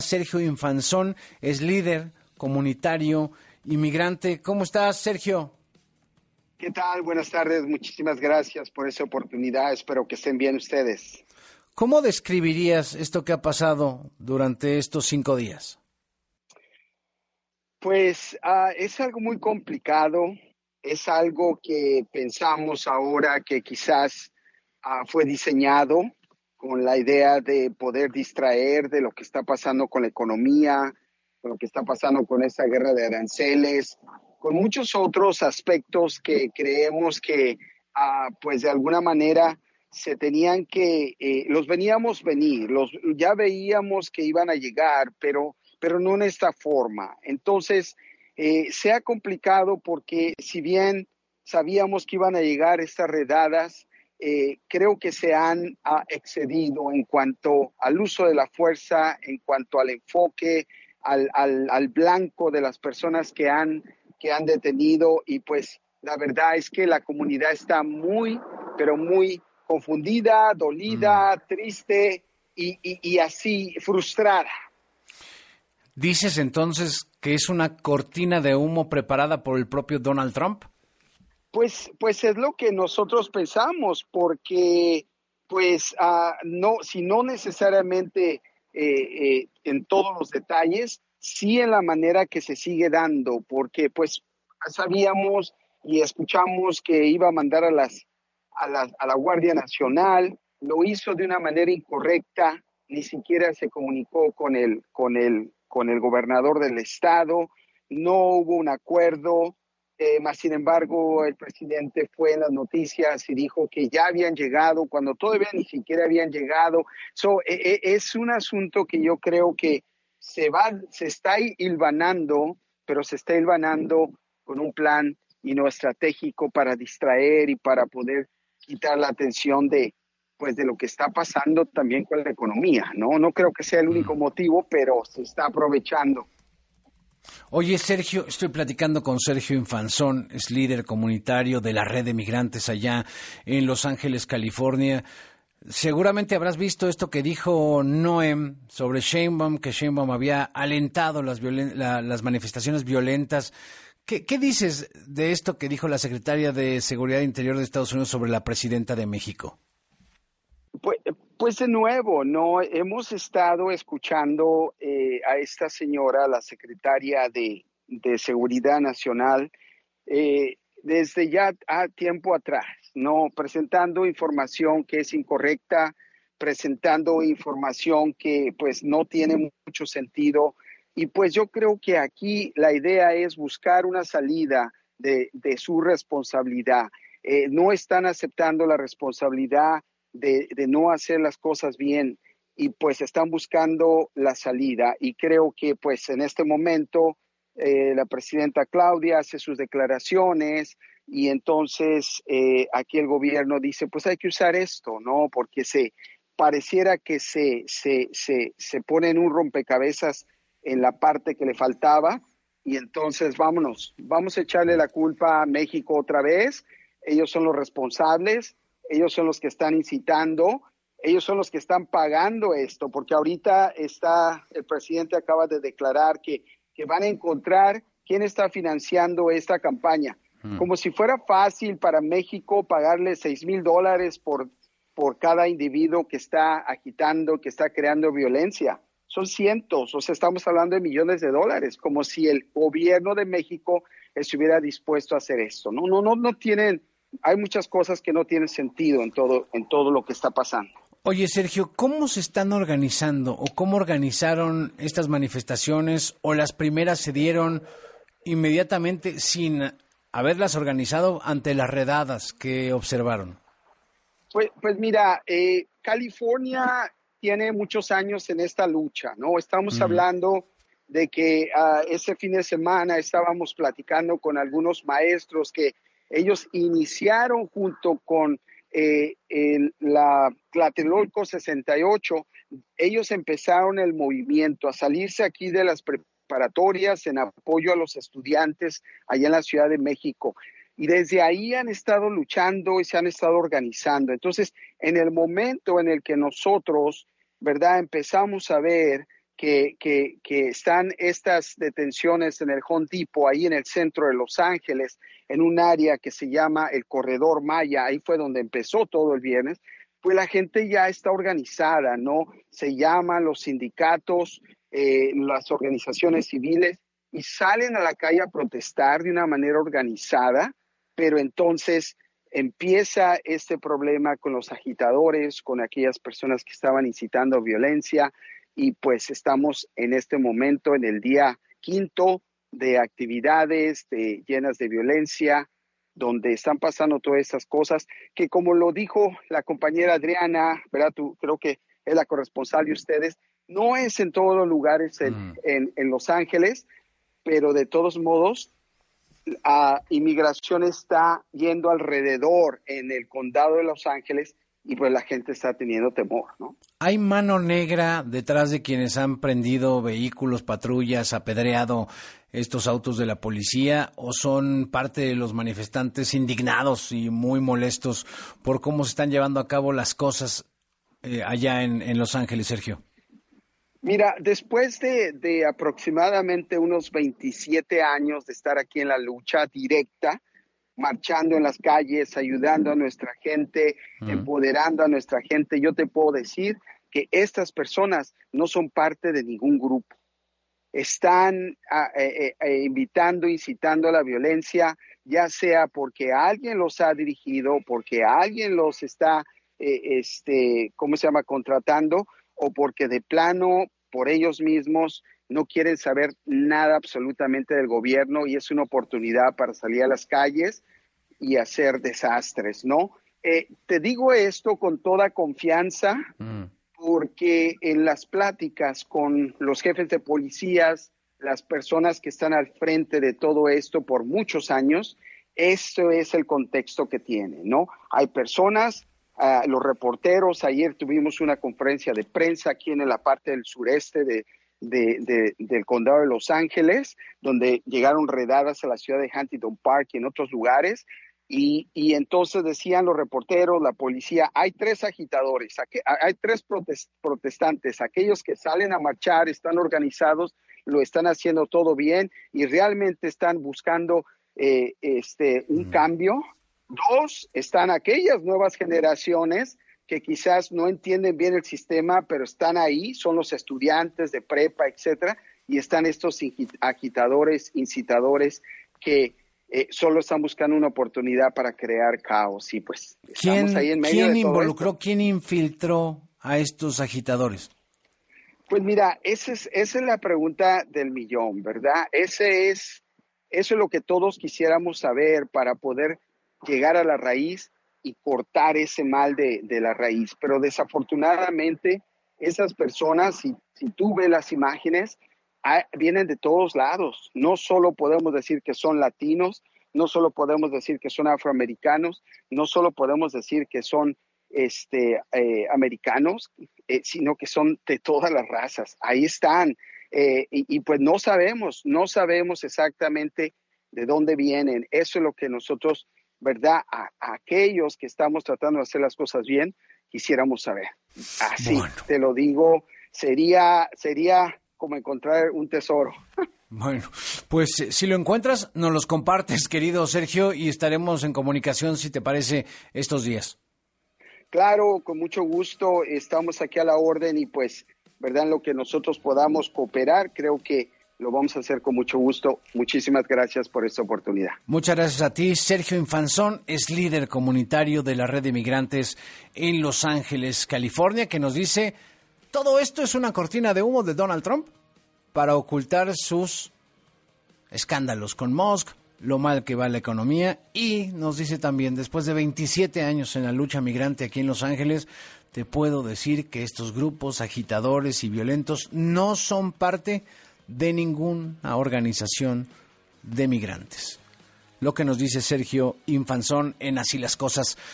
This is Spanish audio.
Sergio Infanzón, es líder comunitario inmigrante. ¿Cómo estás, Sergio? ¿Qué tal? Buenas tardes. Muchísimas gracias por esa oportunidad. Espero que estén bien ustedes. ¿Cómo describirías esto que ha pasado durante estos 5 días? Pues es algo muy complicado. Es algo que pensamos ahora que quizás fue diseñado con la idea de poder distraer de lo que está pasando con la economía, con lo que está pasando con esta guerra de aranceles, con muchos otros aspectos que creemos que, pues de alguna manera se tenían que, los veníamos venir, ya veíamos que iban a llegar, pero no en esta forma. Entonces, se ha complicado porque si bien sabíamos que iban a llegar estas redadas, creo que se han excedido en cuanto al uso de la fuerza, en cuanto al enfoque, al blanco de las personas que han detenido, y pues la verdad es que la comunidad está muy, pero muy confundida, dolida, triste y así frustrada. ¿Dices entonces que es una cortina de humo preparada por el propio Donald Trump? Pues es lo que nosotros pensamos, porque pues no, si no necesariamente en todos los detalles, sí en la manera que se sigue dando, porque pues sabíamos y escuchamos que iba a mandar a la Guardia Nacional, lo hizo de una manera incorrecta, ni siquiera se comunicó con el gobernador del estado, no hubo un acuerdo. Más sin embargo, el presidente fue en las noticias y dijo que ya habían llegado cuando todavía ni siquiera habían llegado. Es un asunto que yo creo que se está hilvanando, pero se está hilvanando con un plan y no estratégico para distraer y para poder quitar la atención pues de lo que está pasando también con la economía, ¿no? No creo que sea el único motivo, pero se está aprovechando. Oye, Sergio, estoy platicando con Sergio Infanzón, es líder comunitario de la red de migrantes allá en Los Ángeles, California. Seguramente habrás visto esto que dijo Noem sobre Sheinbaum, que Sheinbaum había alentado las manifestaciones violentas. ¿Qué dices de esto que dijo la secretaria de Seguridad Interior de Estados Unidos sobre la presidenta de México? Pues de nuevo, no hemos estado escuchando a esta señora, la secretaria de Seguridad Nacional, desde ya tiempo atrás, no presentando información que es incorrecta, presentando información que pues no tiene mucho sentido. Y pues yo creo que aquí la idea es buscar una salida de su responsabilidad. No están aceptando la responsabilidad de no hacer las cosas bien, y pues están buscando la salida, y creo que pues en este momento la presidenta Claudia hace sus declaraciones, y entonces aquí el gobierno dice pues hay que usar esto, ¿no? Porque pareciera que se pone en un rompecabezas en la parte que le faltaba, y entonces vamos a echarle la culpa a México otra vez. Ellos son los responsables, ellos son los que están incitando, ellos son los que están pagando esto, porque ahorita el presidente acaba de declarar que van a encontrar quién está financiando esta campaña. Como si fuera fácil para México pagarle $6,000 por cada individuo que está agitando, que está creando violencia. Son cientos, o sea, estamos hablando de millones de dólares, como si el gobierno de México estuviera dispuesto a hacer esto. No tienen. Hay muchas cosas que no tienen sentido en todo lo que está pasando. Oye, Sergio, ¿cómo se están organizando o cómo organizaron estas manifestaciones, o las primeras se dieron inmediatamente sin haberlas organizado ante las redadas que observaron? Pues mira, California tiene muchos años en esta lucha, ¿no? Estamos hablando de que ese fin de semana estábamos platicando con algunos maestros que ellos iniciaron junto con la Tlatelolco 68, ellos empezaron el movimiento a salirse aquí de las preparatorias en apoyo a los estudiantes allá en la Ciudad de México. Y desde ahí han estado luchando y se han estado organizando. Entonces, en el momento en el que nosotros, ¿verdad?, empezamos a ver que están estas detenciones en el Home Depot, ahí en el centro de Los Ángeles, en un área que se llama el Corredor Maya, ahí fue donde empezó todo el viernes, pues la gente ya está organizada, ¿no? Se llaman los sindicatos, las organizaciones civiles, y salen a la calle a protestar de una manera organizada, pero entonces empieza este problema con los agitadores, con aquellas personas que estaban incitando violencia, y pues estamos en este momento en el día 5 de actividades llenas de violencia, donde están pasando todas esas cosas, que como lo dijo la compañera Adriana, ¿verdad? Tú creo que es la corresponsal de ustedes, no es en todos los lugares en Los Ángeles, pero de todos modos, inmigración está yendo alrededor en el condado de Los Ángeles y pues la gente está teniendo temor, ¿no? ¿Hay mano negra detrás de quienes han prendido vehículos, patrullas, apedreado estos autos de la policía, o son parte de los manifestantes indignados y muy molestos por cómo se están llevando a cabo las cosas allá en Los Ángeles, Sergio? Mira, después de aproximadamente unos 27 años de estar aquí en la lucha directa, marchando en las calles, ayudando a nuestra gente, empoderando a nuestra gente, yo te puedo decir que estas personas no son parte de ningún grupo. Están invitando, incitando a la violencia, ya sea porque alguien los ha dirigido, porque alguien los está, contratando, o porque de plano, por ellos mismos, no quieren saber nada absolutamente del gobierno y es una oportunidad para salir a las calles y hacer desastres, ¿no? Te digo esto con toda confianza porque en las pláticas con los jefes de policías, las personas que están al frente de todo esto por muchos años, eso es el contexto que tiene, ¿no? Hay personas, los reporteros, ayer tuvimos una conferencia de prensa aquí en la parte del sureste del condado de Los Ángeles, donde llegaron redadas a la ciudad de Huntington Park y en otros lugares, y entonces decían los reporteros, la policía, hay 3 agitadores, hay 3 protestantes, aquellos que salen a marchar, están organizados, lo están haciendo todo bien y realmente están buscando un cambio. 2, están aquellas nuevas generaciones que quizás no entienden bien el sistema, pero están ahí, son los estudiantes de prepa, etcétera, y están estos agitadores, incitadores que solo están buscando una oportunidad para crear caos. Y pues estamos ahí en medio de todo esto. ¿Quién involucró, quién infiltró a estos agitadores? Pues mira, esa es la pregunta del millón, ¿verdad? Eso es lo que todos quisiéramos saber para poder llegar a la raíz y cortar ese mal de la raíz. Pero desafortunadamente esas personas, si tú ves las imágenes, vienen de todos lados. No solo podemos decir que son latinos, no solo podemos decir que son afroamericanos, no solo podemos decir que son americanos, sino que son de todas las razas. Ahí están. Y pues no sabemos exactamente de dónde vienen. Eso es lo que nosotros, ¿verdad? A aquellos que estamos tratando de hacer las cosas bien, quisiéramos saber. Así, bueno, te lo digo, sería como encontrar un tesoro. Bueno, pues si lo encuentras, nos los compartes, querido Sergio, y estaremos en comunicación, si te parece, estos días. Claro, con mucho gusto, estamos aquí a la orden y pues, ¿verdad? En lo que nosotros podamos cooperar, creo que lo vamos a hacer con mucho gusto. Muchísimas gracias por esta oportunidad. Muchas gracias a ti. Sergio Infanzón es líder comunitario de la Red de Migrantes en Los Ángeles, California, que nos dice, todo esto es una cortina de humo de Donald Trump para ocultar sus escándalos con Musk, lo mal que va la economía, y nos dice también, después de 27 años en la lucha migrante aquí en Los Ángeles, te puedo decir que estos grupos agitadores y violentos no son parte de ninguna organización de migrantes. Lo que nos dice Sergio Infanzón en Así las Cosas.